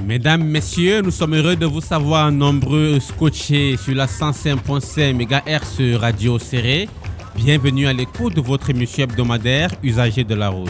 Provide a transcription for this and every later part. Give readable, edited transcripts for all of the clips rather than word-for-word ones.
Mesdames, messieurs, nous sommes heureux de vous savoir nombreux scotchés sur la 105.5 MHz Radio Serré. Bienvenue à l'écoute de votre émission hebdomadaire Usagers de la route.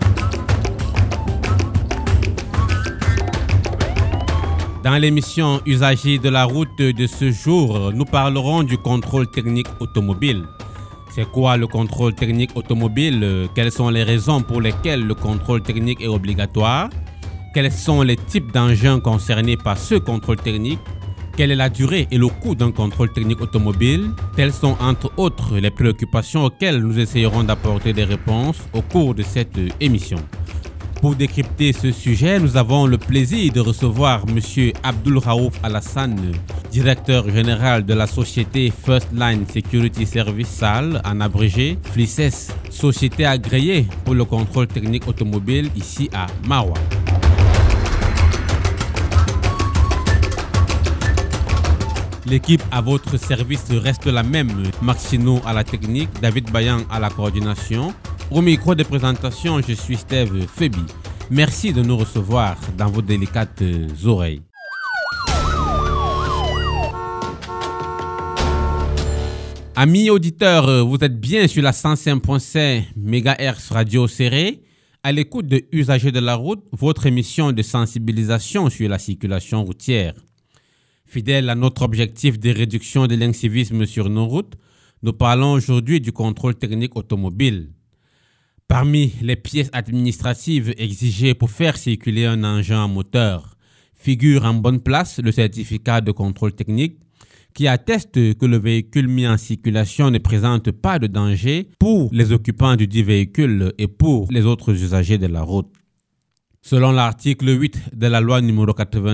Dans l'émission Usagers de la route de ce jour, nous parlerons du contrôle technique automobile. C'est quoi le contrôle technique automobile? Quelles sont les raisons pour lesquelles le contrôle technique est obligatoire? Quels sont les types d'engins concernés par ce contrôle technique? Quelle est la durée et le coût d'un contrôle technique automobile? Telles sont entre autres les préoccupations auxquelles nous essayerons d'apporter des réponses au cours de cette émission. Pour décrypter ce sujet, nous avons le plaisir de recevoir M. Abdul Raouf Alassane, directeur général de la société First Line Security Service SAL, en abrégé, FLICES, société agréée pour le contrôle technique automobile ici à Maroua. L'équipe à votre service reste la même. Maxino à la technique, David Bayan à la coordination. Au micro de présentation, je suis Steve Febi. Merci de nous recevoir dans vos délicates oreilles. Amis auditeurs, vous êtes bien sur la 105.5 MHz Radio Serré, à l'écoute de Usagers de la route, votre émission de sensibilisation sur la circulation routière. Fidèle à notre objectif de réduction de l'incivisme sur nos routes, nous parlons aujourd'hui du contrôle technique automobile. Parmi les pièces administratives exigées pour faire circuler un engin à moteur, figure en bonne place le certificat de contrôle technique qui atteste que le véhicule mis en circulation ne présente pas de danger pour les occupants du dit véhicule et pour les autres usagers de la route. Selon l'article 8 de la loi numéro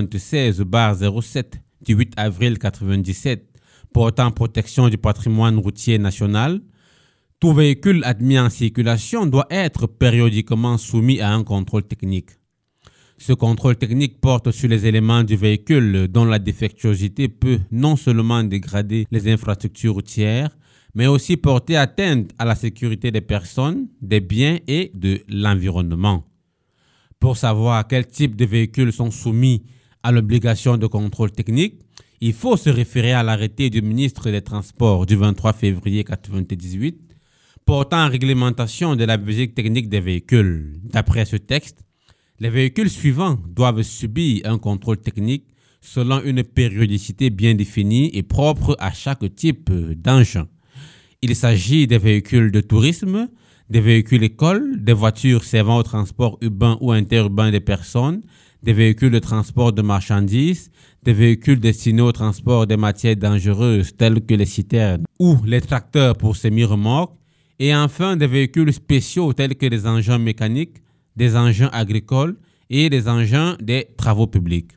96/07 du 8 avril 1997 portant protection du patrimoine routier national, tout véhicule admis en circulation doit être périodiquement soumis à un contrôle technique. Ce contrôle technique porte sur les éléments du véhicule dont la défectuosité peut non seulement dégrader les infrastructures routières, mais aussi porter atteinte à la sécurité des personnes, des biens et de l'environnement. Pour savoir quel type de véhicules sont soumis à l'obligation de contrôle technique, il faut se référer à l'arrêté du ministre des Transports du 23 février 1998 portant réglementation de la visite technique des véhicules. D'après ce texte, les véhicules suivants doivent subir un contrôle technique selon une périodicité bien définie et propre à chaque type d'engin. Il s'agit des véhicules de tourisme, des véhicules écoles, des voitures servant au transport urbain ou interurbain des personnes, des véhicules de transport de marchandises, des véhicules destinés au transport des matières dangereuses telles que les citernes ou les tracteurs pour semi-remorques, et enfin des véhicules spéciaux tels que des engins mécaniques, des engins agricoles et des engins des travaux publics.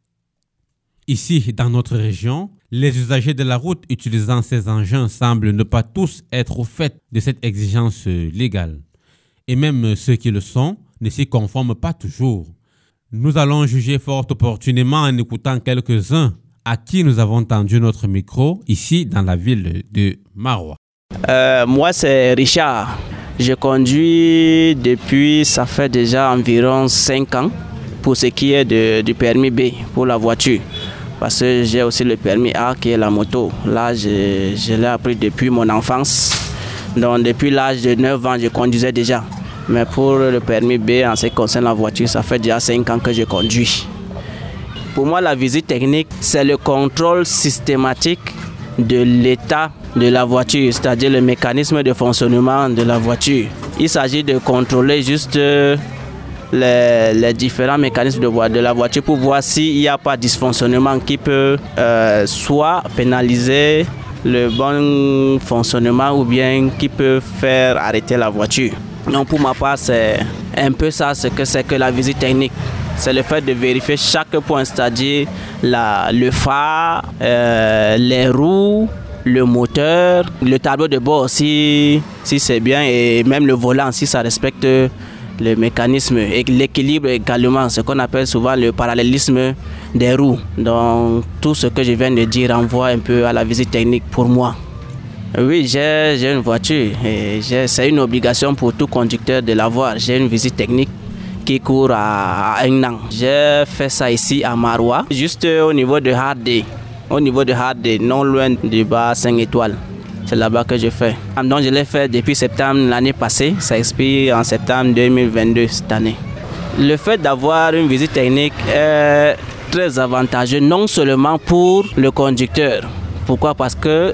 Ici, dans notre région, les usagers de la route utilisant ces engins semblent ne pas tous être au fait de cette exigence légale. Et même ceux qui le sont ne s'y conforment pas toujours. Nous allons juger fort opportunément en écoutant quelques-uns à qui nous avons tendu notre micro ici dans la ville de Maroua. Moi, c'est Richard. Je conduis depuis, ça fait déjà environ 5 ans pour ce qui est du permis B pour la voiture. Parce que j'ai aussi le permis A qui est la moto. Là, je l'ai appris depuis mon enfance. Donc, depuis l'âge de 9 ans, je conduisais déjà. Mais pour le permis B, en ce qui concerne la voiture, ça fait déjà 5 ans que je conduis. Pour moi, la visite technique, c'est le contrôle systématique de l'état de la voiture, c'est-à-dire le mécanisme de fonctionnement de la voiture. Il s'agit de contrôler juste les différents mécanismes de la voiture pour voir s'il n'y a pas de dysfonctionnement qui peut soit pénaliser le bon fonctionnement ou bien qui peut faire arrêter la voiture. Donc pour ma part, c'est un peu ça ce que c'est que la visite technique. C'est le fait de vérifier chaque point, c'est-à-dire le phare, les roues, le moteur, le tableau de bord si c'est bien et même le volant si ça respecte le mécanisme et l'équilibre également, ce qu'on appelle souvent le parallélisme des roues. Donc tout ce que je viens de dire renvoie un peu à la visite technique pour moi. Oui, j'ai une voiture et c'est une obligation pour tout conducteur de l'avoir. J'ai une visite technique qui court à 1 an. J'ai fait ça ici à Maroua, juste au niveau de Hardé. Au niveau de Hardé, non loin du bar 5 étoiles. C'est là-bas que je fais. Donc je l'ai fait depuis septembre l'année passée. Ça expire en septembre 2022 cette année. Le fait d'avoir une visite technique est très avantageux, non seulement pour le conducteur. Pourquoi? Parce que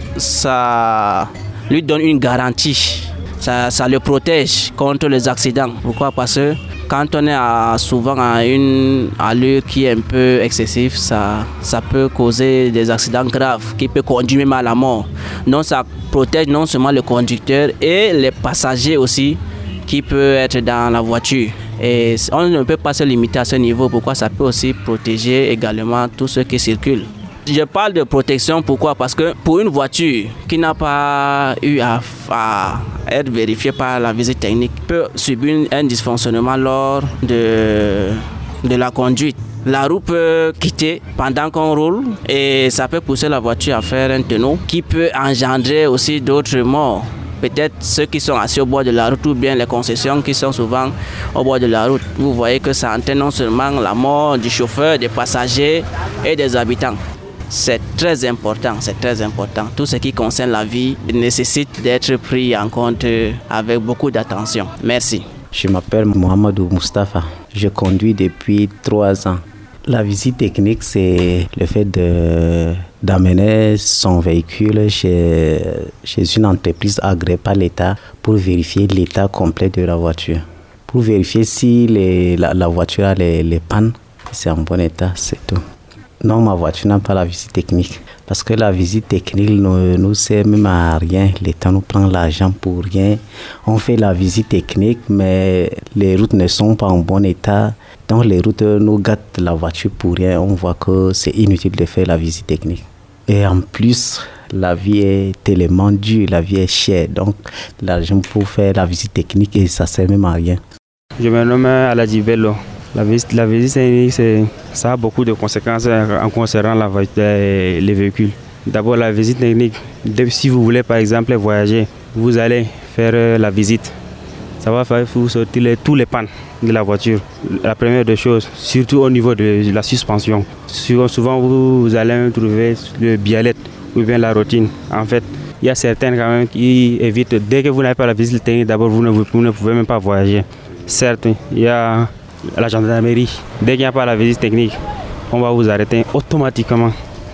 ça lui donne une garantie. Ça le protège contre les accidents. Pourquoi? Parce que quand on est souvent à une allure qui est un peu excessive, ça peut causer des accidents graves qui peuvent conduire même à la mort. Donc ça protège non seulement le conducteur et les passagers aussi qui peuvent être dans la voiture. Et on ne peut pas se limiter à ce niveau. Pourquoi? Ça peut aussi protéger également tous ceux qui circulent. Je parle de protection, pourquoi? Parce que pour une voiture qui n'a pas eu à être vérifiée par la visite technique, peut subir un dysfonctionnement lors de la conduite. La roue peut quitter pendant qu'on roule et ça peut pousser la voiture à faire un tonneau qui peut engendrer aussi d'autres morts. Peut-être ceux qui sont assis au bord de la route ou bien les concessions qui sont souvent au bord de la route. Vous voyez que ça entraîne non seulement la mort du chauffeur, des passagers et des habitants. C'est très important, c'est très important. Tout ce qui concerne la vie nécessite d'être pris en compte avec beaucoup d'attention. Merci. Je m'appelle Mohamedou Mustafa. Je conduis depuis 3 ans. La visite technique, c'est le fait d'amener son véhicule chez une entreprise agréée par l'État pour vérifier l'état complet de la voiture. Pour vérifier si la voiture a les pannes, c'est en bon état, c'est tout. Non, ma voiture n'a pas la visite technique. Parce que la visite technique ne nous sert même à rien. L'État nous prend l'argent pour rien. On fait la visite technique, mais les routes ne sont pas en bon état. Donc les routes nous gâtent la voiture pour rien. On voit que c'est inutile de faire la visite technique. Et en plus, la vie est tellement dure, la vie est chère. Donc l'argent pour faire la visite technique, et ça ne sert même à rien. Je me nomme Aladji Bello. La visite technique, ça a beaucoup de conséquences en concernant les véhicules. D'abord, la visite technique, si vous voulez par exemple voyager, vous allez faire la visite. Ça va faire vous sortir tous les pannes de la voiture. La première des choses, surtout au niveau de la suspension. Souvent, vous allez trouver le bialette ou bien la rotine. En fait, il y a certaines quand même qui évitent, dès que vous n'avez pas la visite technique, d'abord vous ne pouvez même pas voyager. Certes, il y a la gendarmerie. Dès qu'il n'y a pas la visite technique, on va vous arrêter automatiquement.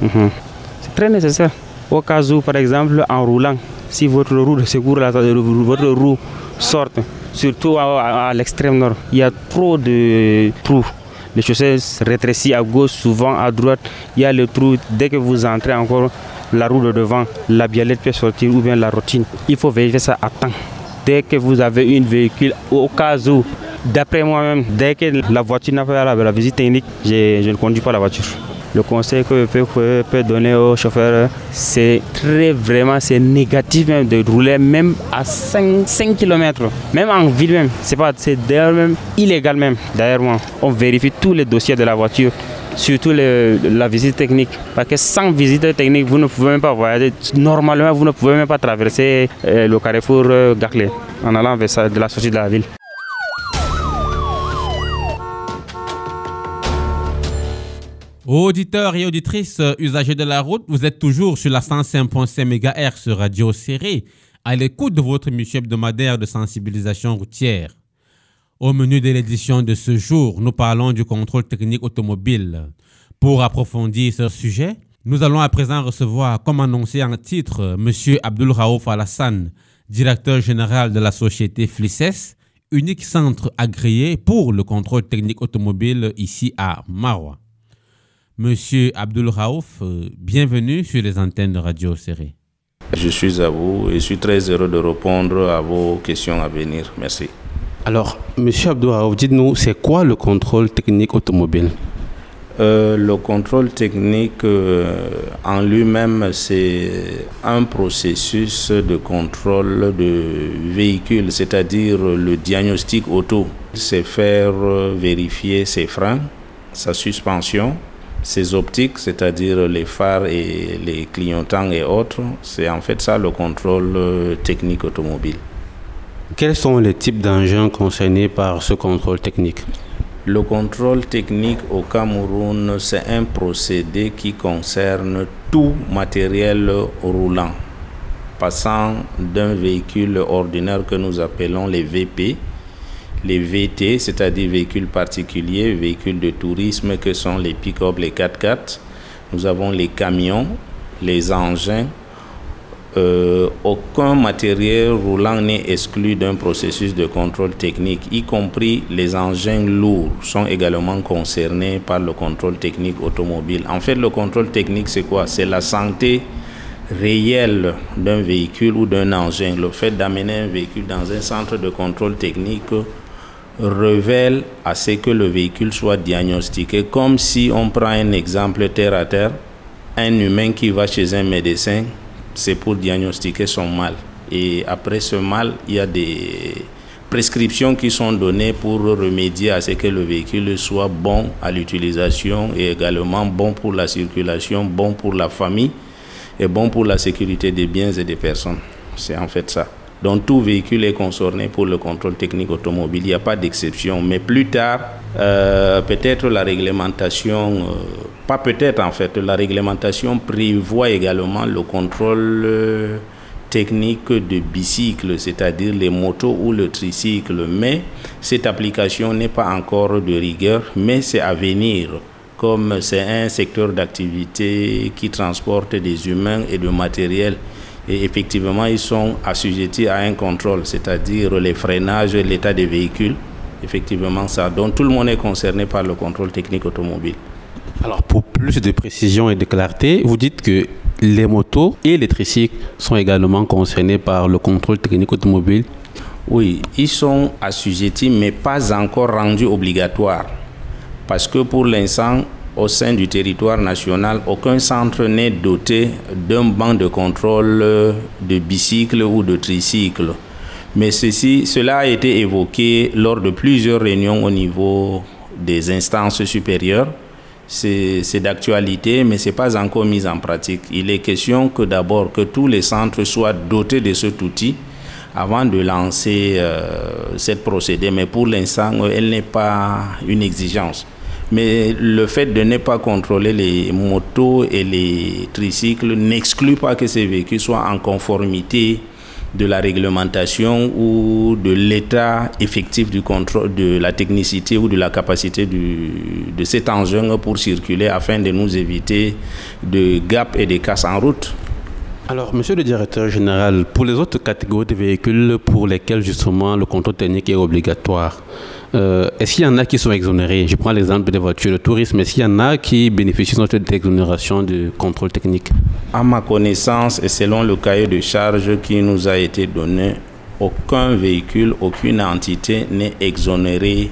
C'est très nécessaire. Au cas où, par exemple, en roulant, si votre roue de secours, votre roue sort, surtout à l'extrême nord, il y a trop de trous. Les chaussées se rétrécissent à gauche, souvent à droite. Il y a le trou. Dès que vous entrez encore, la roue de devant, la bialette peut sortir ou bien la rotine. Il faut vérifier ça à temps. Dès que vous avez un véhicule, au cas où, d'après moi-même, dès que la voiture n'a pas la visite technique, je ne conduis pas la voiture. Le conseil que je peux donner aux chauffeurs, c'est c'est négatif même de rouler même à 5 km, même en ville même. C'est d'ailleurs même illégal même. D'ailleurs, on vérifie tous les dossiers de la voiture, surtout la visite technique. Parce que sans visite technique, vous ne pouvez même pas voyager. Normalement, vous ne pouvez même pas traverser le carrefour Gaclé en allant vers de la sortie de la ville. Auditeurs et auditrices, usagers de la route, vous êtes toujours sur la 105.5 MHz Radio Serré, à l'écoute de votre émission hebdomadaire de sensibilisation routière. Au menu de l'édition de ce jour, nous parlons du contrôle technique automobile. Pour approfondir ce sujet, nous allons à présent recevoir, comme annoncé en titre, M. Abdul Raouf Alassane, directeur général de la société FLICES, unique centre agréé pour le contrôle technique automobile ici à Maroua. Monsieur Abdul Raouf, bienvenue sur les antennes de Radio Serré. Je suis à vous et je suis très heureux de répondre à vos questions à venir. Merci. Alors, Monsieur Abdul Raouf, dites-nous, c'est quoi le contrôle technique automobile? Le contrôle technique en lui-même, c'est un processus de contrôle de véhicule, c'est-à-dire le diagnostic auto. C'est faire vérifier ses freins, sa suspension, ses optiques, c'est-à-dire les phares et les clignotants et autres. C'est en fait ça le contrôle technique automobile. Quels sont les types d'engins concernés par ce contrôle technique? Le contrôle technique au Cameroun, c'est un procédé qui concerne tout matériel roulant, passant d'un véhicule ordinaire que nous appelons les VP, les VT, c'est-à-dire véhicules particuliers, véhicules de tourisme que sont les pick-up, les 4x4. Nous avons les camions, les engins. Aucun matériel roulant n'est exclu d'un processus de contrôle technique, y compris les engins lourds sont également concernés par le contrôle technique automobile. En fait, le contrôle technique, c'est quoi? C'est la santé réelle d'un véhicule ou d'un engin. Le fait d'amener un véhicule dans un centre de contrôle technique révèle à ce que le véhicule soit diagnostiqué, comme si on prend un exemple terre à terre, un humain qui va chez un médecin, c'est pour diagnostiquer son mal. Et après ce mal, il y a des prescriptions qui sont données pour remédier à ce que le véhicule soit bon à l'utilisation et également bon pour la circulation, bon pour la famille et bon pour la sécurité des biens et des personnes. C'est en fait ça. Donc tout véhicule est concerné pour le contrôle technique automobile. Il n'y a pas d'exception. Mais plus tard, peut-être la réglementation, pas peut-être en fait, la réglementation prévoit également le contrôle technique de bicycles, c'est-à-dire les motos ou le tricycle. Mais cette application n'est pas encore de rigueur, mais c'est à venir. Comme c'est un secteur d'activité qui transporte des humains et du matériel. Et effectivement, ils sont assujettis à un contrôle, c'est-à-dire les freinages, l'état des véhicules. Effectivement, ça. Donc, tout le monde est concerné par le contrôle technique automobile. Alors, pour plus de précision et de clarté, vous dites que les motos et les tricycles sont également concernés par le contrôle technique automobile? Oui, ils sont assujettis, mais pas encore rendus obligatoires. Parce que pour l'instant, au sein du territoire national, aucun centre n'est doté d'un banc de contrôle de bicycle ou de tricycle. Mais cela a été évoqué lors de plusieurs réunions au niveau des instances supérieures. C'est d'actualité, mais ce n'est pas encore mis en pratique. Il est question que d'abord que tous les centres soient dotés de cet outil avant de lancer cette procédé. Mais pour l'instant, elle n'est pas une exigence. Mais le fait de ne pas contrôler les motos et les tricycles n'exclut pas que ces véhicules soient en conformité de la réglementation ou de l'état effectif du contrôle, de la technicité ou de la capacité de cet engin pour circuler afin de nous éviter de gaps et de casses en route. Alors, monsieur le directeur général, pour les autres catégories de véhicules pour lesquels justement le contrôle technique est obligatoire, est-ce qu'il y en a qui sont exonérés? Je prends l'exemple des voitures de tourisme. Est-ce qu'il y en a qui bénéficient de cette exonération de contrôle technique? À ma connaissance et selon le cahier de charge qui nous a été donné, aucun véhicule, aucune entité n'est exonéré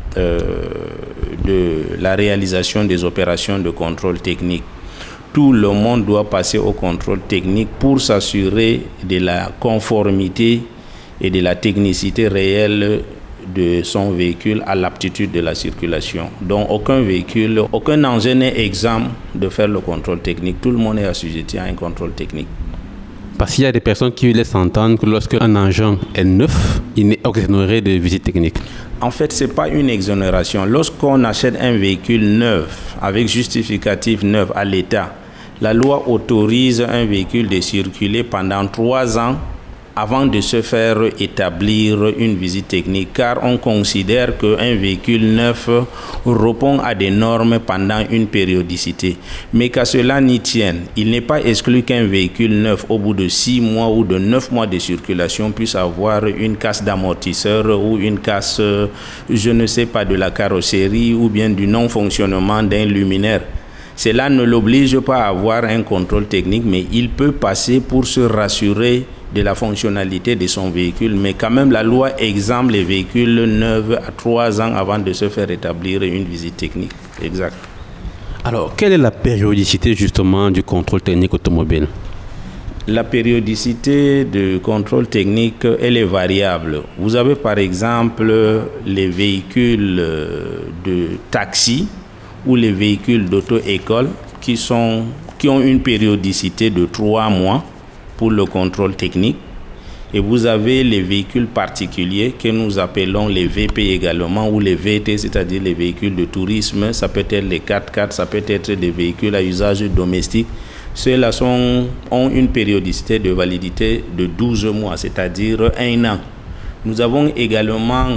de la réalisation des opérations de contrôle technique. Tout le monde doit passer au contrôle technique pour s'assurer de la conformité et de la technicité réelle de son véhicule à l'aptitude de la circulation. Donc aucun véhicule, aucun engin n'est exempt de faire le contrôle technique. Tout le monde est assujetti à un contrôle technique. Parce qu'il y a des personnes qui laissent entendre que lorsqu'un engin est neuf, il n'est exonéré de visite technique. En fait, ce n'est pas une exonération. Lorsqu'on achète un véhicule neuf, avec justificatif neuf à l'État, la loi autorise un véhicule de circuler pendant 3 ans avant de se faire établir une visite technique, car on considère qu'un véhicule neuf répond à des normes pendant une périodicité. Mais qu'à cela n'y tienne, il n'est pas exclu qu'un véhicule neuf, au bout de 6 mois ou de 9 mois de circulation, puisse avoir une casse d'amortisseur ou une casse, je ne sais pas, de la carrosserie ou bien du non-fonctionnement d'un luminaire. Cela ne l'oblige pas à avoir un contrôle technique, mais il peut passer pour se rassurer de la fonctionnalité de son véhicule. Mais quand même, la loi exempte les véhicules neufs à 3 ans avant de se faire établir une visite technique. Exact. Alors, quelle est la périodicité justement du contrôle technique automobile? La périodicité du contrôle technique, elle est variable. Vous avez par exemple les véhicules de taxi ou les véhicules d'auto-école qui ont une périodicité de 3 mois pour le contrôle technique. Et vous avez les véhicules particuliers que nous appelons les VP également, ou les VT, c'est-à-dire les véhicules de tourisme. Ça peut être les 4x4, ça peut être des véhicules à usage domestique. Ceux-là ont une périodicité de validité de 12 mois, c'est-à-dire 1 an. Nous avons également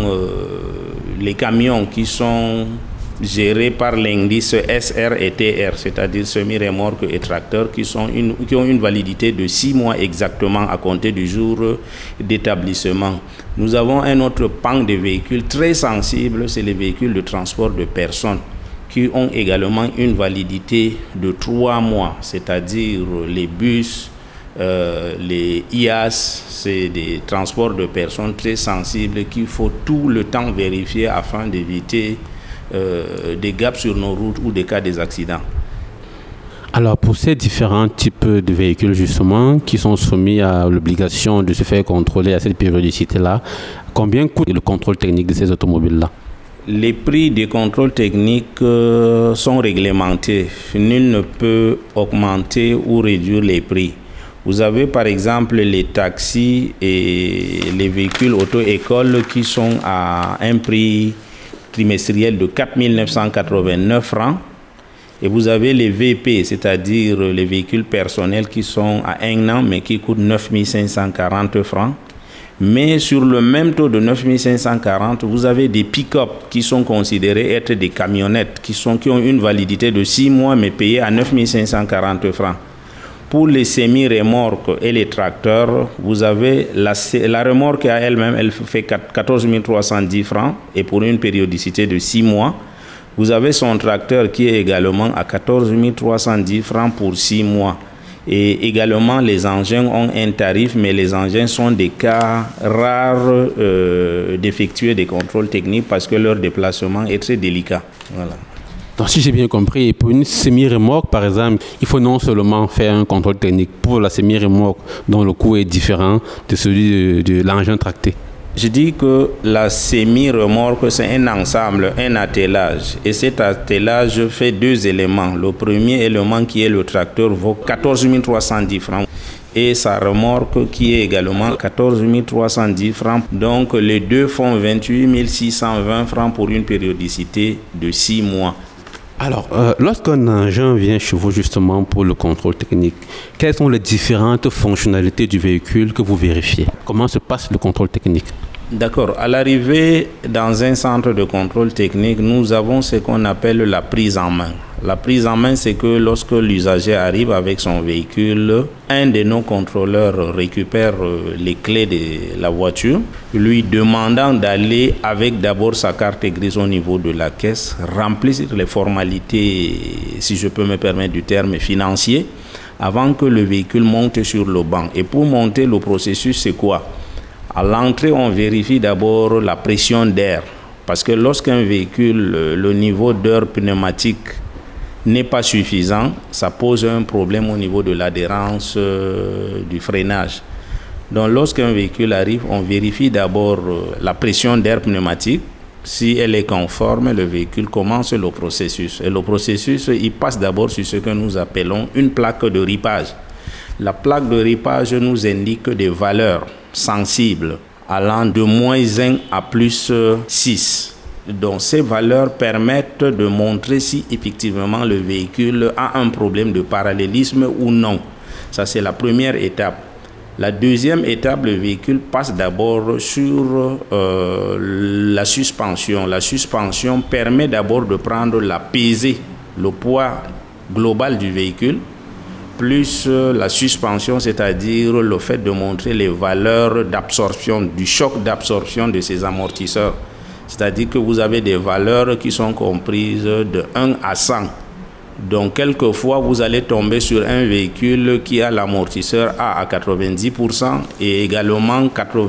les camions qui sont gérés par l'indice SR et TR, c'est-à-dire semi-remorques et tracteurs, qui ont une validité de 6 mois exactement à compter du jour d'établissement. Nous avons un autre pan de véhicules très sensible, c'est les véhicules de transport de personnes, qui ont également une validité de 3 mois, c'est-à-dire les bus, les IAS, c'est des transports de personnes très sensibles qu'il faut tout le temps vérifier afin d'éviter des gaps sur nos routes ou des cas des accidents. Alors pour ces différents types de véhicules justement qui sont soumis à l'obligation de se faire contrôler à cette périodicité-là, combien coûte le contrôle technique de ces automobiles-là? Les prix des contrôles techniques sont réglementés. Nul ne peut augmenter ou réduire les prix. Vous avez par exemple les taxis et les véhicules auto-école qui sont à un prix trimestriel de 4 989 francs. Et vous avez les VP, c'est-à-dire les véhicules personnels qui sont à 1 an mais qui coûtent 9 540 francs. Mais sur le même taux de 9 540, vous avez des pick-up qui sont considérés être des camionnettes qui ont une validité de 6 mois mais payées à 9 540 francs. Pour les semi-remorques et les tracteurs, vous avez la remorque à elle-même, elle fait 14 310 francs et pour une périodicité de 6 mois. Vous avez son tracteur qui est également à 14 310 francs pour 6 mois. Et également, les engins ont un tarif, mais les engins sont des cas rares d'effectuer des contrôles techniques parce que leur déplacement est très délicat. Voilà. Donc, si j'ai bien compris, pour une semi-remorque, par exemple, il faut non seulement faire un contrôle technique pour la semi-remorque dont le coût est différent de celui de l'engin tracté. Je dis que la semi-remorque, c'est un ensemble, un attelage. Et cet attelage fait 2 éléments. Le premier élément, qui est le tracteur, vaut 14 310 francs. Et sa remorque, qui est également 14 310 francs. Donc, les deux font 28 620 francs pour une périodicité de 6 mois. Alors, lorsqu'un engin vient chez vous justement pour le contrôle technique, quelles sont les différentes fonctionnalités du véhicule que vous vérifiez? Comment se passe le contrôle technique? D'accord. À l'arrivée dans un centre de contrôle technique, nous avons ce qu'on appelle la prise en main. La prise en main, c'est que lorsque l'usager arrive avec son véhicule, un de nos contrôleurs récupère les clés de la voiture, lui demandant d'aller avec d'abord sa carte grise au niveau de la caisse, remplir les formalités, si je peux me permettre du terme, financier, avant que le véhicule monte sur le banc. Et pour monter, le processus, c'est quoi? À l'entrée, on vérifie d'abord la pression d'air, parce que lorsqu'un véhicule, le niveau d'air pneumatique n'est pas suffisant, ça pose un problème au niveau de l'adhérence du freinage. Donc lorsqu'un véhicule arrive, on vérifie d'abord la pression d'air pneumatique. Si elle est conforme, le véhicule commence le processus. Et le processus, il passe d'abord sur ce que nous appelons une plaque de ripage. La plaque de ripage nous indique des valeurs sensibles allant de -1 à +6. Donc ces valeurs permettent de montrer si effectivement le véhicule a un problème de parallélisme ou non. Ça, c'est la première étape. La deuxième étape, le véhicule passe d'abord sur la suspension. La suspension permet d'abord de prendre la pesée, le poids global du véhicule, plus la suspension, c'est-à-dire le fait de montrer les valeurs d'absorption, du choc d'absorption de ces amortisseurs. C'est-à-dire que vous avez des valeurs qui sont comprises de 1 à 100. Donc, quelquefois, vous allez tomber sur un véhicule qui a l'amortisseur A à 90% et également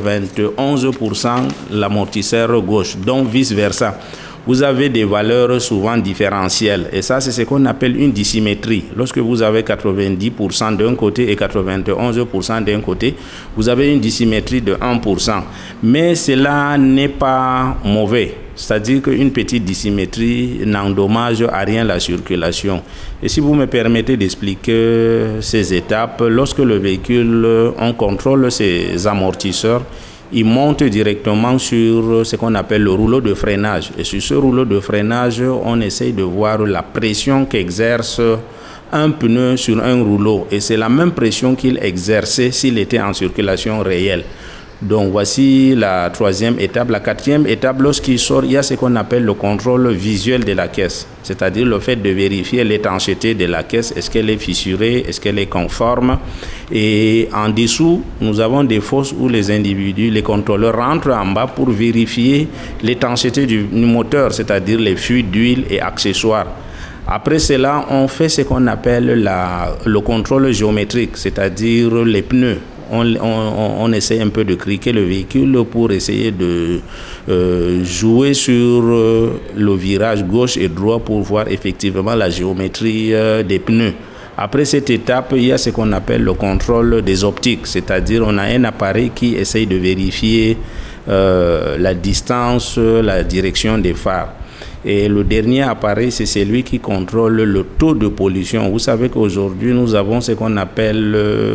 91% l'amortisseur gauche, donc vice-versa. Vous avez des valeurs souvent différentielles et ça, c'est ce qu'on appelle une dissymétrie. Lorsque vous avez 90% d'un côté et 91% d'un côté, vous avez une dissymétrie de 1%. Mais cela n'est pas mauvais. C'est-à-dire qu'une petite dissymétrie n'endommage à rien la circulation. Et si vous me permettez d'expliquer ces étapes, lorsque le véhicule, on contrôle ses amortisseurs, il monte directement sur ce qu'on appelle le rouleau de freinage. Et sur ce rouleau de freinage, on essaye de voir la pression qu'exerce un pneu sur un rouleau. Et c'est la même pression qu'il exerçait s'il était en circulation réelle. Donc voici la troisième étape. La quatrième étape, lorsqu'il sort, il y a ce qu'on appelle le contrôle visuel de la caisse. C'est-à-dire le fait de vérifier l'étanchéité de la caisse. Est-ce qu'elle est fissurée? Est-ce qu'elle est conforme? Et en dessous, nous avons des fosses où les individus, les contrôleurs rentrent en bas pour vérifier l'étanchéité du moteur, c'est-à-dire les fuites d'huile et accessoires. Après cela, on fait ce qu'on appelle le contrôle géométrique, c'est-à-dire les pneus. On essaie un peu de criquer le véhicule pour essayer de jouer sur le virage gauche et droit pour voir effectivement la géométrie des pneus. Après cette étape, il y a ce qu'on appelle le contrôle des optiques, c'est-à-dire on a un appareil qui essaye de vérifier la distance, la direction des phares. Et le dernier appareil, c'est celui qui contrôle le taux de pollution. Vous savez qu'aujourd'hui, nous avons ce qu'on appelle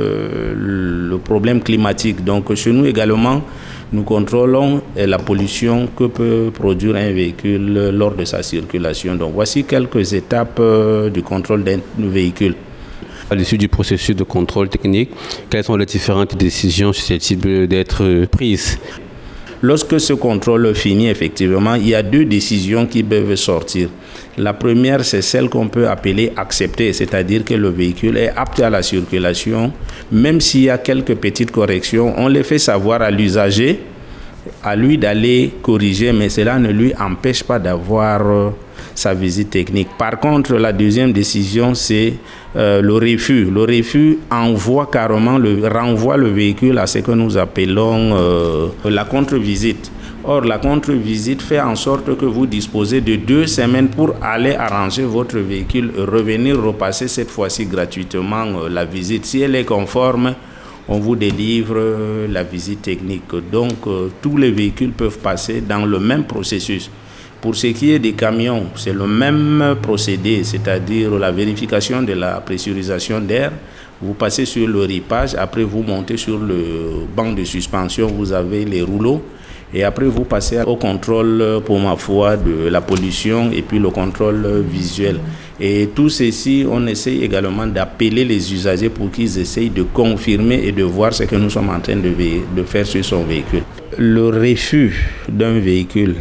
le problème climatique. Donc, chez nous également, nous contrôlons la pollution que peut produire un véhicule lors de sa circulation. Donc, voici quelques étapes du contrôle d'un véhicule. À l'issue du processus de contrôle technique, quelles sont les différentes décisions susceptibles d'être prises? Lorsque ce contrôle finit, effectivement, il y a deux décisions qui peuvent sortir. La première, c'est celle qu'on peut appeler acceptée, c'est-à-dire que le véhicule est apte à la circulation. Même s'il y a quelques petites corrections, on les fait savoir à l'usager, à lui d'aller corriger, mais cela ne lui empêche pas d'avoir sa visite technique. Par contre, la deuxième décision, c'est le refus. Le refus renvoie le véhicule à ce que nous appelons la contre-visite. Or, la contre-visite fait en sorte que vous disposez de 2 semaines pour aller arranger votre véhicule et revenir repasser cette fois-ci gratuitement la visite. Si elle est conforme, on vous délivre la visite technique. Donc, tous les véhicules peuvent passer dans le même processus. Pour ce qui est des camions, c'est le même procédé, c'est-à-dire la vérification de la pressurisation d'air. Vous passez sur le ripage, après vous montez sur le banc de suspension, vous avez les rouleaux. Et après, vous passez au contrôle, pour ma foi, de la pollution et puis le contrôle visuel. Et tout ceci, on essaie également d'appeler les usagers pour qu'ils essayent de confirmer et de voir ce que nous sommes en train de faire sur son véhicule. Le refus d'un véhicule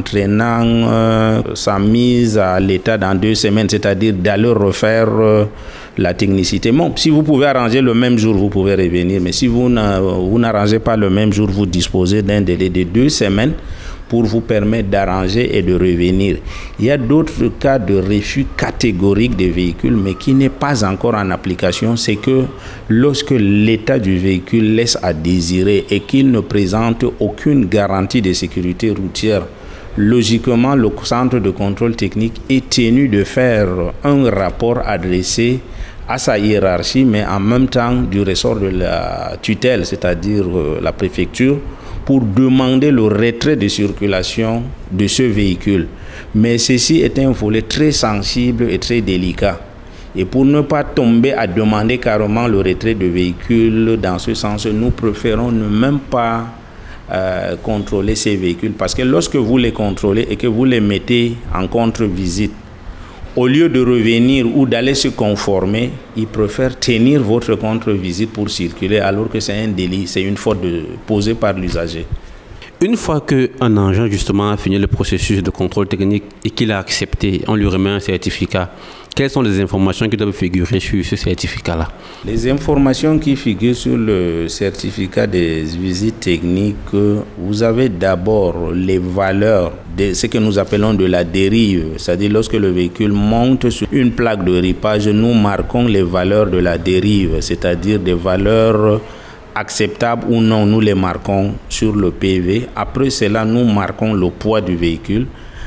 entraînant sa mise à l'état dans 2 semaines, c'est-à-dire d'aller refaire la technicité. Bon, si vous pouvez arranger le même jour, vous pouvez revenir, mais si vous n'arrangez pas le même jour, vous disposez d'un délai de 2 semaines pour vous permettre d'arranger et de revenir. Il y a d'autres cas de refus catégorique des véhicules, mais qui n'est pas encore en application. C'est que lorsque l'état du véhicule laisse à désirer et qu'il ne présente aucune garantie de sécurité routière, logiquement, le centre de contrôle technique est tenu de faire un rapport adressé à sa hiérarchie, mais en même temps du ressort de la tutelle, c'est-à-dire la préfecture, pour demander le retrait de circulation de ce véhicule. Mais ceci est un volet très sensible et très délicat. Et pour ne pas tomber à demander carrément le retrait de véhicule, dans ce sens, nous préférons ne même pas contrôler ces véhicules, parce que lorsque vous les contrôlez et que vous les mettez en contre-visite, au lieu de revenir ou d'aller se conformer, ils préfèrent tenir votre contre-visite pour circuler, alors que c'est un délit, c'est une faute posée par l'usager. Une fois qu'un engin justement a fini le processus de contrôle technique et qu'il a accepté, on lui remet un certificat. Quelles sont les informations qui doivent figurer sur ce certificat-là? Les informations qui figurent sur le certificat des visites techniques, vous avez d'abord les valeurs de ce que nous appelons de la dérive. C'est-à-dire lorsque le véhicule monte sur une plaque de ripage, nous marquons les valeurs de la dérive, c'est-à-dire des valeurs acceptables ou non, nous les marquons sur le PV. Après cela, nous marquons le poids du véhicule.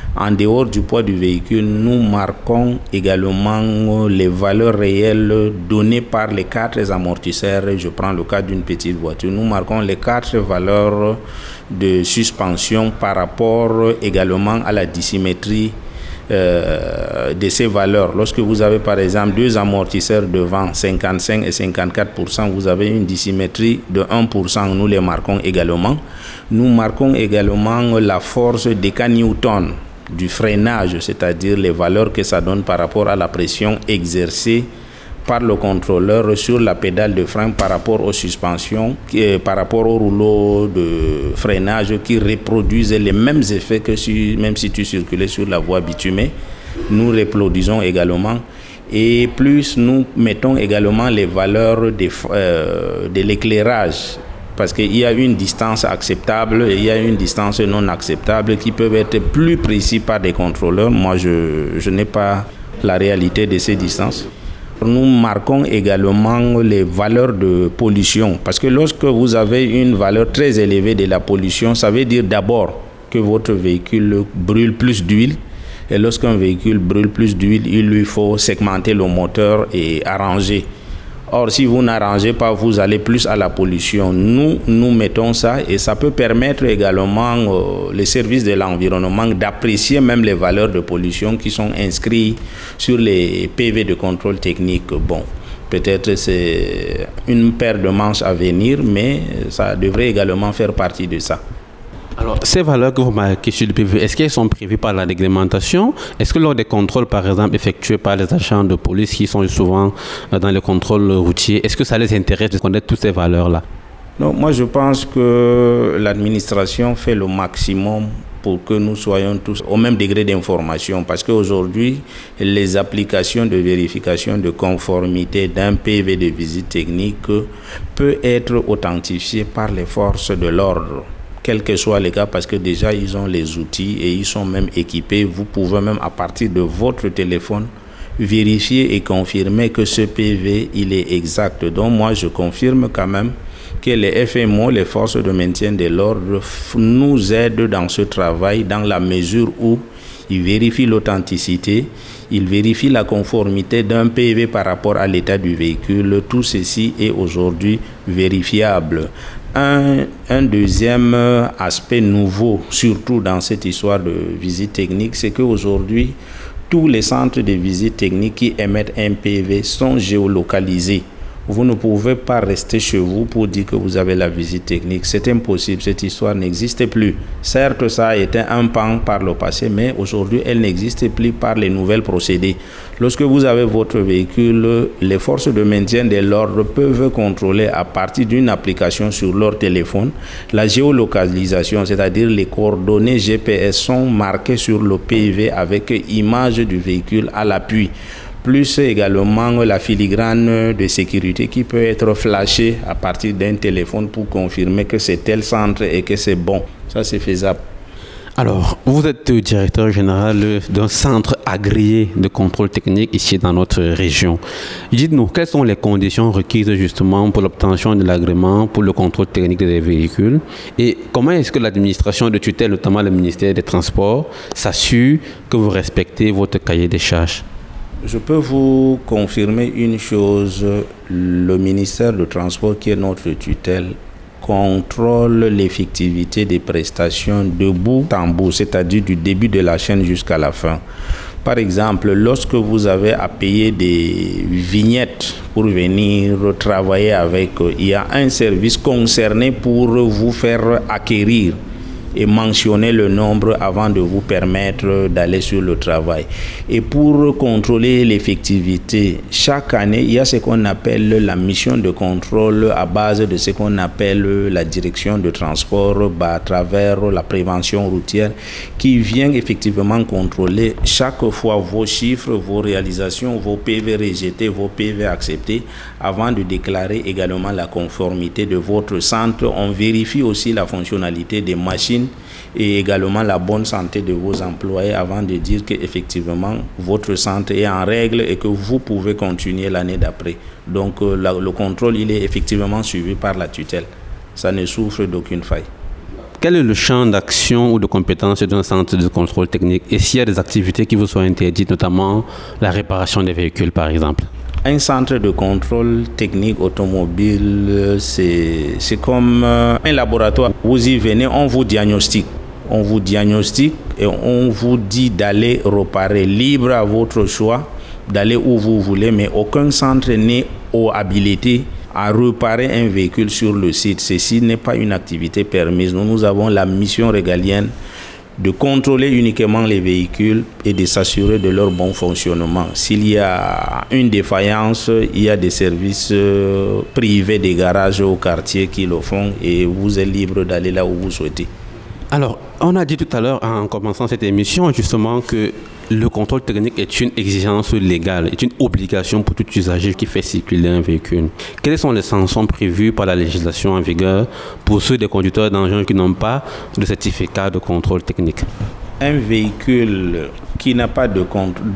En dehors du poids du véhicule, nous marquons également les valeurs réelles données par les 4 amortisseurs. Je prends le cas d'une petite voiture. Nous marquons les 4 valeurs de suspension par rapport également à la dissymétrie de ces valeurs. Lorsque vous avez par exemple 2 amortisseurs devant 55 et 54%, vous avez une dissymétrie de 1%, nous les marquons également. Nous marquons également la force des Newton du freinage, c'est-à-dire les valeurs que ça donne par rapport à la pression exercée par le contrôleur sur la pédale de frein par rapport aux suspensions, par rapport au rouleau de freinage qui reproduisent les mêmes effets que même si tu circulais sur la voie bitumée. Nous reproduisons également. Et plus nous mettons également les valeurs de l'éclairage, parce qu'il y a une distance acceptable et il y a une distance non acceptable qui peuvent être plus précis par des contrôleurs. Moi, je n'ai pas la réalité de ces distances. Nous marquons également les valeurs de pollution, parce que lorsque vous avez une valeur très élevée de la pollution, ça veut dire d'abord que votre véhicule brûle plus d'huile. Et lorsqu'un véhicule brûle plus d'huile, il lui faut segmenter le moteur et arranger. Or, si vous n'arrangez pas, vous allez plus à la pollution. Nous mettons ça et ça peut permettre également les services de l'environnement d'apprécier même les valeurs de pollution qui sont inscrites sur les PV de contrôle technique. Bon, peut-être c'est une paire de manches à venir, mais ça devrait également faire partie de ça. Alors, ces valeurs que vous marquez sur le PV, est-ce qu'elles sont prévues par la réglementation? Est-ce que lors des contrôles, par exemple, effectués par les agents de police qui sont souvent dans les contrôles routiers, est-ce que ça les intéresse de connaître toutes ces valeurs-là? Non, moi je pense que l'administration fait le maximum pour que nous soyons tous au même degré d'information. Parce qu'aujourd'hui, les applications de vérification de conformité d'un PV de visite technique peuvent être authentifiées par les forces de l'ordre, quel que soit le cas, parce que déjà ils ont les outils et ils sont même équipés. Vous pouvez même à partir de votre téléphone vérifier et confirmer que ce PV il est exact. Donc moi je confirme quand même que les FMO, les forces de maintien de l'ordre, nous aident dans ce travail dans la mesure où ils vérifient l'authenticité, ils vérifient la conformité d'un PV par rapport à l'état du véhicule. Tout ceci est aujourd'hui vérifiable. Un deuxième aspect nouveau, surtout dans cette histoire de visite technique, c'est qu'aujourd'hui, tous les centres de visite technique qui émettent un PV sont géolocalisés. Vous ne pouvez pas rester chez vous pour dire que vous avez la visite technique. C'est impossible, cette histoire n'existe plus. Certes, ça a été un pan par le passé, mais aujourd'hui, elle n'existe plus par les nouvelles procédés. Lorsque vous avez votre véhicule, les forces de maintien de l'ordre peuvent contrôler à partir d'une application sur leur téléphone la géolocalisation, c'est-à-dire les coordonnées GPS sont marquées sur le PV avec image du véhicule à l'appui. Plus également la filigrane de sécurité qui peut être flashée à partir d'un téléphone pour confirmer que c'est tel centre et que c'est bon. Ça, c'est faisable. Alors, vous êtes directeur général d'un centre agréé de contrôle technique ici dans notre région. Dites-nous, quelles sont les conditions requises justement pour l'obtention de l'agrément pour le contrôle technique des véhicules et comment est-ce que l'administration de tutelle, notamment le ministère des Transports, s'assure que vous respectez votre cahier des charges? Je peux vous confirmer une chose, le ministère du Transport, qui est notre tutelle, contrôle l'effectivité des prestations de bout en bout, c'est-à-dire du début de la chaîne jusqu'à la fin. Par exemple, lorsque vous avez à payer des vignettes pour venir travailler avec, il y a un service concerné pour vous faire acquérir et mentionner le nombre avant de vous permettre d'aller sur le travail. Et pour contrôler l'effectivité, chaque année, il y a ce qu'on appelle la mission de contrôle à base de ce qu'on appelle la direction de transport à travers la prévention routière qui vient effectivement contrôler chaque fois vos chiffres, vos réalisations, vos PV rejetés, vos PV acceptés avant de déclarer également la conformité de votre centre. On vérifie aussi la fonctionnalité des machines et également la bonne santé de vos employés avant de dire qu'effectivement votre centre est en règle et que vous pouvez continuer l'année d'après. Donc le contrôle il est effectivement suivi par la tutelle. Ça ne souffre d'aucune faille. Quel est le champ d'action ou de compétences d'un centre de contrôle technique et s'il y a des activités qui vous sont interdites, notamment la réparation des véhicules par exemple? Un centre de contrôle technique automobile, c'est comme un laboratoire. Vous y venez, on vous diagnostique. On vous diagnostique et on vous dit d'aller réparer, libre à votre choix, d'aller où vous voulez, mais aucun centre n'est habilité à réparer un véhicule sur le site. Ceci n'est pas une activité permise. Nous avons la mission régalienne de contrôler uniquement les véhicules et de s'assurer de leur bon fonctionnement. S'il y a une défaillance, il y a des services privés des garages au quartier qui le font et vous êtes libre d'aller là où vous souhaitez. Alors, on a dit tout à l'heure en commençant cette émission justement que le contrôle technique est une exigence légale, est une obligation pour tout usager qui fait circuler un véhicule. Quelles sont les sanctions prévues par la législation en vigueur pour ceux des conducteurs d'engins qui n'ont pas de certificat de contrôle technique? Un véhicule qui n'a pas de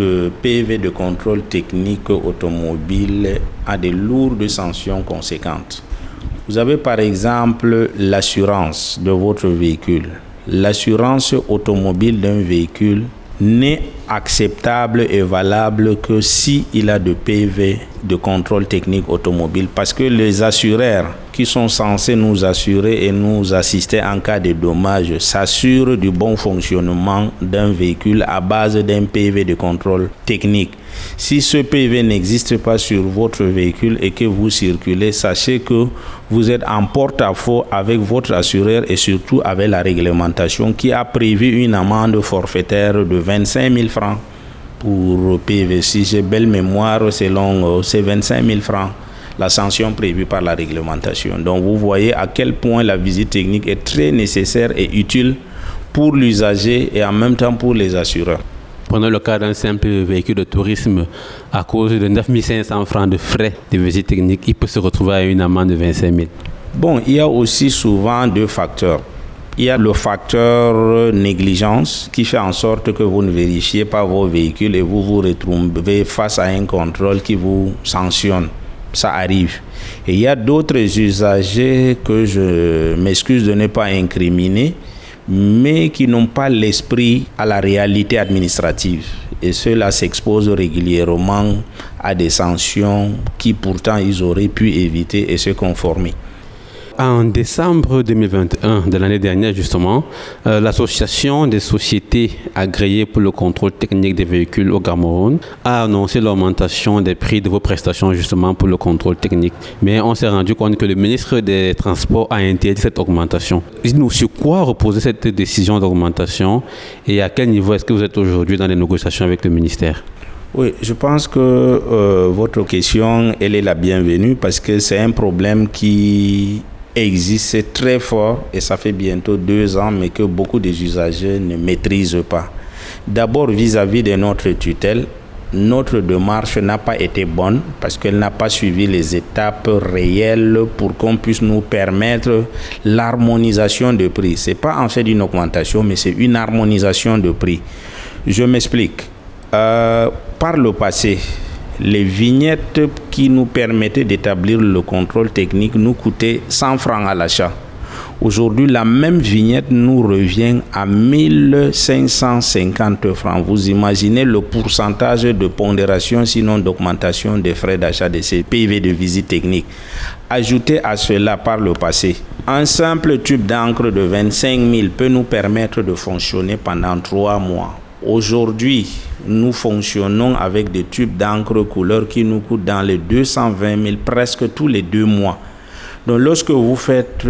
PV de contrôle technique automobile a de lourdes sanctions conséquentes. Vous avez par exemple l'assurance de votre véhicule. L'assurance automobile d'un véhicule n'est acceptable et valable que si il a de PV de contrôle technique automobile, parce que les assureurs qui sont censés nous assurer et nous assister en cas de dommages s'assurent du bon fonctionnement d'un véhicule à base d'un PV de contrôle technique. Si ce PV n'existe pas sur votre véhicule et que vous circulez, sachez que vous êtes en porte-à-faux avec votre assureur et surtout avec la réglementation qui a prévu une amende forfaitaire de 25 000 francs pour PV. Si j'ai belle mémoire, selon ces 25 000 francs, la sanction prévue par la réglementation. Donc vous voyez à quel point la visite technique est très nécessaire et utile pour l'usager et en même temps pour les assureurs. Prenons le cas d'un simple véhicule de tourisme, à cause de 9 500 francs de frais de visite technique, il peut se retrouver à une amende de 25 000. Bon, il y a aussi souvent deux facteurs. Il y a le facteur négligence qui fait en sorte que vous ne vérifiez pas vos véhicules et vous vous retrouvez face à un contrôle qui vous sanctionne. Ça arrive. Et il y a d'autres usagers que je m'excuse de ne pas incriminer, mais qui n'ont pas l'esprit à la réalité administrative. Et ceux-là s'exposent régulièrement à des sanctions qui pourtant ils auraient pu éviter et se conformer. En décembre 2021, de l'année dernière justement, l'association des sociétés agréées pour le contrôle technique des véhicules au Cameroun a annoncé l'augmentation des prix de vos prestations justement pour le contrôle technique. Mais on s'est rendu compte que le ministre des Transports a interdit cette augmentation. Dites-nous sur quoi reposait cette décision d'augmentation et à quel niveau est-ce que vous êtes aujourd'hui dans les négociations avec le ministère? Oui, je pense que votre question, elle est la bienvenue parce que c'est un problème qui existe, c'est très fort et ça fait bientôt 2 ans, mais que beaucoup des usagers ne maîtrisent pas. D'abord, vis-à-vis de notre tutelle, notre démarche n'a pas été bonne parce qu'elle n'a pas suivi les étapes réelles pour qu'on puisse nous permettre l'harmonisation de prix. Ce n'est pas en fait une augmentation, mais c'est une harmonisation de prix. Je m'explique. Par le passé, les vignettes qui nous permettaient d'établir le contrôle technique nous coûtaient 100 francs à l'achat. Aujourd'hui, la même vignette nous revient à 1550 francs. Vous imaginez le pourcentage de pondération, sinon d'augmentation des frais d'achat de ces PV de visite technique. Ajoutez à cela par le passé, un simple tube d'encre de 25 000 peut nous permettre de fonctionner pendant 3 mois. Aujourd'hui, nous fonctionnons avec des tubes d'encre couleur qui nous coûtent dans les 220 000 presque tous les 2 mois. Donc, lorsque vous faites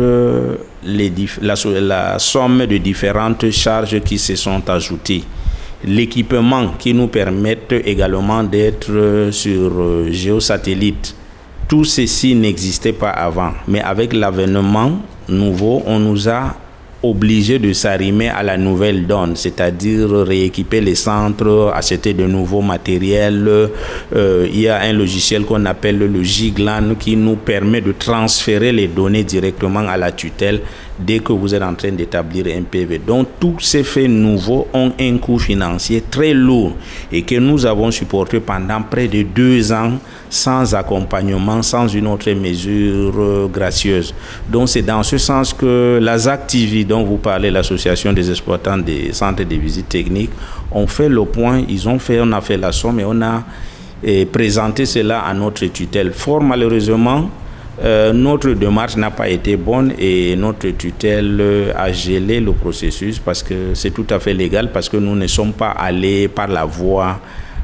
la somme de différentes charges qui se sont ajoutées, l'équipement qui nous permet également d'être sur géosatellite, tout ceci n'existait pas avant. Mais avec l'avènement nouveau, on nous a obligé de s'arrimer à la nouvelle donne, c'est-à-dire rééquiper les centres, acheter de nouveaux matériels. Il y a un logiciel qu'on appelle le GIGLAN qui nous permet de transférer les données directement à la tutelle. dès que vous êtes en train d'établir un PV. Donc tous ces faits nouveaux ont un coût financier très lourd et que nous avons supporté pendant près de 2 ans sans accompagnement, sans une autre mesure gracieuse. Donc c'est dans ce sens que la ZAC-TV dont vous parlez, l'association des exploitants des centres de visite technique, ont fait le point, on a fait la somme et on a présenté cela à notre tutelle. Fort malheureusement, notre démarche n'a pas été bonne et notre tutelle a gelé le processus parce que c'est tout à fait légal, parce que nous ne sommes pas allés par la voie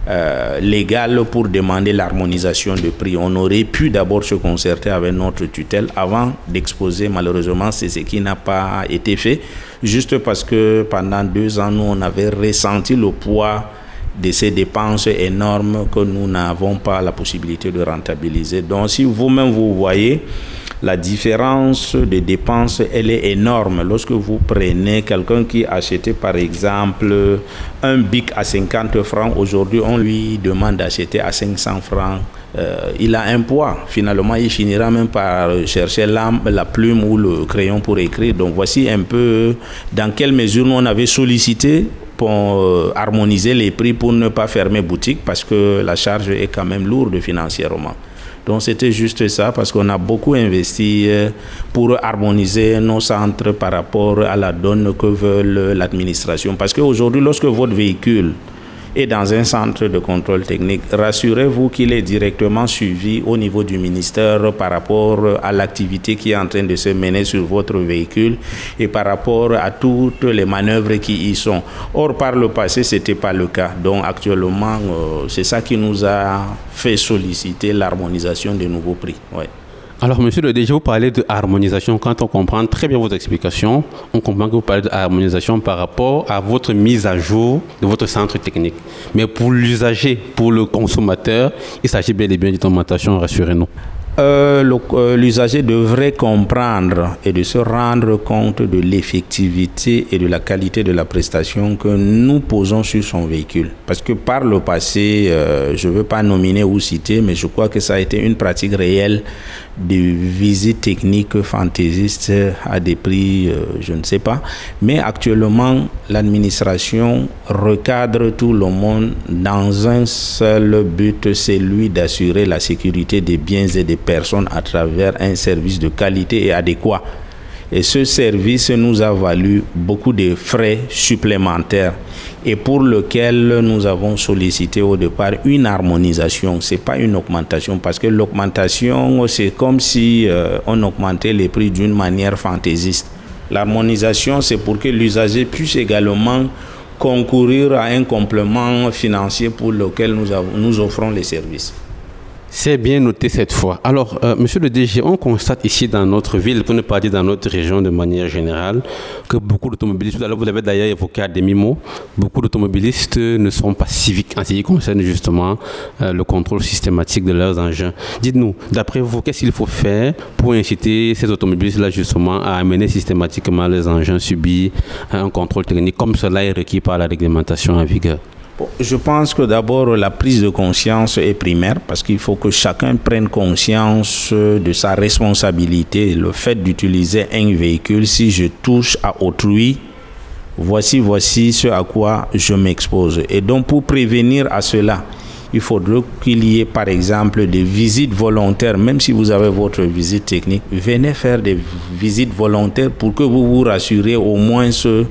légale pour demander l'harmonisation de prix. On aurait pu d'abord se concerter avec notre tutelle avant d'exposer. Malheureusement, c'est ce qui n'a pas été fait, juste parce que pendant 2 ans, nous, on avait ressenti le poids de ces dépenses énormes que nous n'avons pas la possibilité de rentabiliser. Donc, si vous-même vous voyez, la différence de dépenses, elle est énorme. Lorsque vous prenez quelqu'un qui achetait par exemple un bic à 50 francs, aujourd'hui on lui demande d'acheter à 500 francs. Il a un poids. Finalement, il finira même par chercher la plume ou le crayon pour écrire. Donc voici un peu dans quelle mesure nous on avait sollicité pour harmoniser les prix pour ne pas fermer boutique, parce que la charge est quand même lourde financièrement. Donc c'était juste ça, parce qu'on a beaucoup investi pour harmoniser nos centres par rapport à la donne que veut l'administration. Parce qu'aujourd'hui, lorsque votre véhicule est dans un centre de contrôle technique, rassurez-vous qu'il est directement suivi au niveau du ministère par rapport à l'activité qui est en train de se mener sur votre véhicule et par rapport à toutes les manœuvres qui y sont. Or, par le passé, ce n'était pas le cas. Donc, actuellement, c'est ça qui nous a fait solliciter l'harmonisation des nouveaux prix. Ouais. Alors, monsieur le DG, vous parlez de harmonisation. Quand on comprend très bien votre explication, on comprend que vous parlez de harmonisation par rapport à votre mise à jour de votre centre technique. Mais pour l'usager, pour le consommateur, il s'agit bel et bien d'une augmentation, rassurez-nous. L'usager devrait comprendre et de se rendre compte de l'effectivité et de la qualité de la prestation que nous posons sur son véhicule. Parce que par le passé, je ne veux pas nominer ou citer, mais je crois que ça a été une pratique réelle de visites techniques fantaisistes à des prix, je ne sais pas. Mais actuellement, l'administration recadre tout le monde dans un seul but, c'est celui d'assurer la sécurité des biens et des personnes à travers un service de qualité et adéquat. Et ce service nous a valu beaucoup de frais supplémentaires et pour lequel nous avons sollicité au départ une harmonisation. Ce n'est pas une augmentation, parce que l'augmentation, c'est comme si on augmentait les prix d'une manière fantaisiste. L'harmonisation, c'est pour que l'usager puisse également concourir à un complément financier pour lequel nous offrons les services. C'est bien noté cette fois. Alors, monsieur le DG, on constate ici dans notre ville, pour ne pas dire dans notre région de manière générale, que beaucoup d'automobilistes, vous l'avez d'ailleurs évoqué à demi-mot, beaucoup d'automobilistes ne sont pas civiques en ce qui concerne justement le contrôle systématique de leurs engins. Dites-nous, d'après vous, qu'est-ce qu'il faut faire pour inciter ces automobilistes-là justement à amener systématiquement leurs engins subir un contrôle technique comme cela est requis par la réglementation en vigueur? Je pense que d'abord la prise de conscience est primaire, parce qu'il faut que chacun prenne conscience de sa responsabilité. Le fait d'utiliser un véhicule, si je touche à autrui, voici ce à quoi je m'expose. Et donc pour prévenir à cela, il faudrait qu'il y ait par exemple des visites volontaires. Même si vous avez votre visite technique, venez faire des visites volontaires pour que vous vous rassurez au moins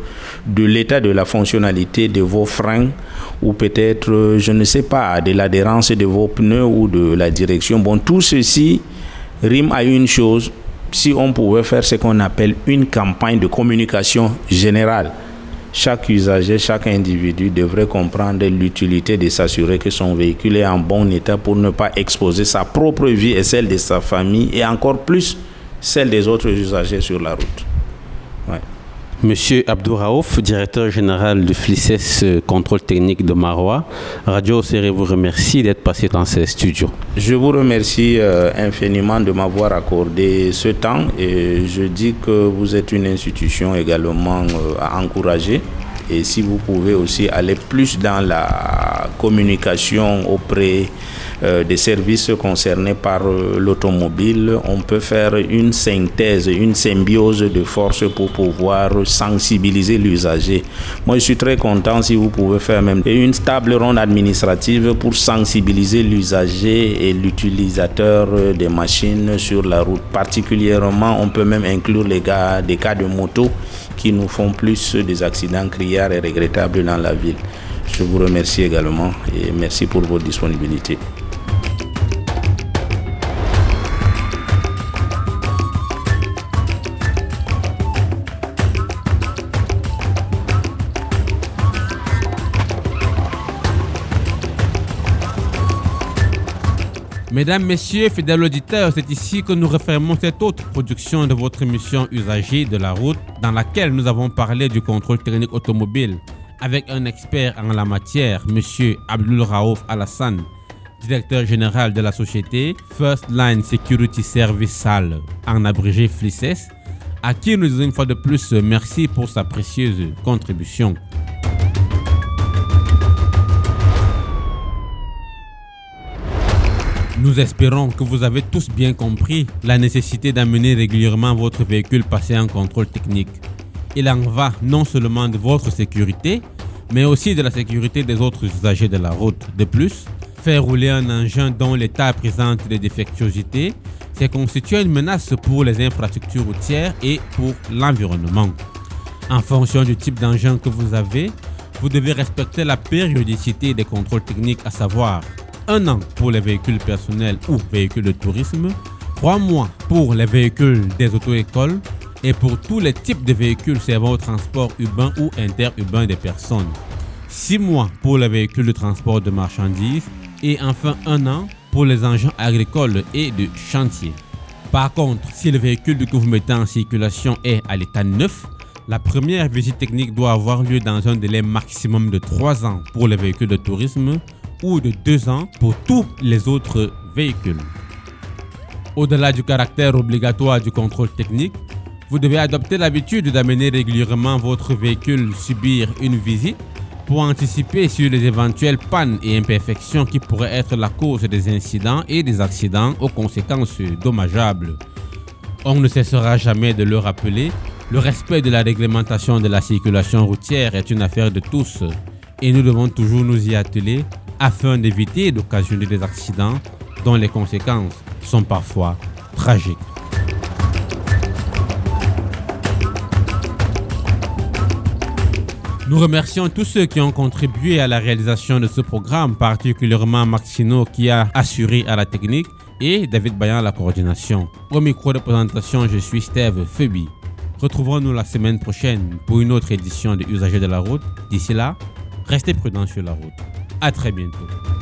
de l'état de la fonctionnalité de vos freins, ou peut-être, je ne sais pas, de l'adhérence de vos pneus ou de la direction. Bon, tout ceci rime à une chose: si on pouvait faire ce qu'on appelle une campagne de communication générale. Chaque usager, chaque individu devrait comprendre l'utilité de s'assurer que son véhicule est en bon état pour ne pas exposer sa propre vie et celle de sa famille, et encore plus celle des autres usagers sur la route. Ouais. Monsieur Abdou Raouf, directeur général du FLICES Contrôle Technique de Marois, Radio Serré vous remercie d'être passé dans ces studios. Je vous remercie infiniment de m'avoir accordé ce temps, et je dis que vous êtes une institution également à encourager. Et si vous pouvez aussi aller plus dans la communication auprès des services concernés par l'automobile, on peut faire une synthèse, une symbiose de forces pour pouvoir sensibiliser l'usager. Moi, je suis très content si vous pouvez faire même une table ronde administrative pour sensibiliser l'usager et l'utilisateur des machines sur la route. Particulièrement, on peut même inclure des cas de moto qui nous font plus des accidents criards et regrettables dans la ville. Je vous remercie également et merci pour votre disponibilité. Mesdames, Messieurs, fidèles auditeurs, c'est ici que nous refermons cette autre production de votre émission Usagers de la route, dans laquelle nous avons parlé du contrôle technique automobile avec un expert en la matière, M. Abdul Raouf Alassane, directeur général de la société First Line Security Service SAL, en abrégé FLICES, à qui nous disons une fois de plus merci pour sa précieuse contribution. Nous espérons que vous avez tous bien compris la nécessité d'amener régulièrement votre véhicule passer en contrôle technique. Il en va non seulement de votre sécurité, mais aussi de la sécurité des autres usagers de la route. De plus, faire rouler un engin dont l'état présente des défectuosités, c'est constituer une menace pour les infrastructures routières et pour l'environnement. En fonction du type d'engin que vous avez, vous devez respecter la périodicité des contrôles techniques, à savoir 1 an pour les véhicules personnels ou véhicules de tourisme, 3 mois pour les véhicules des auto-écoles et pour tous les types de véhicules servant au transport urbain ou interurbain des personnes, 6 mois pour les véhicules de transport de marchandises et enfin 1 an pour les engins agricoles et de chantier. Par contre, si le véhicule que vous mettez en circulation est à l'état neuf, la première visite technique doit avoir lieu dans un délai maximum de 3 ans pour les véhicules de tourisme ou de 2 ans pour tous les autres véhicules. Au-delà du caractère obligatoire du contrôle technique, vous devez adopter l'habitude d'amener régulièrement votre véhicule subir une visite pour anticiper sur les éventuelles pannes et imperfections qui pourraient être la cause des incidents et des accidents aux conséquences dommageables. On ne cessera jamais de le rappeler, le respect de la réglementation de la circulation routière est une affaire de tous et nous devons toujours nous y atteler afin d'éviter d'occasionner des accidents dont les conséquences sont parfois tragiques. Nous remercions tous ceux qui ont contribué à la réalisation de ce programme, particulièrement Maxino qui a assuré à la technique et David Bayan à la coordination. Au micro de présentation, je suis Steve Febi. Retrouvons-nous la semaine prochaine pour une autre édition de Usagers de la route. D'ici là, restez prudents sur la route. À très bientôt.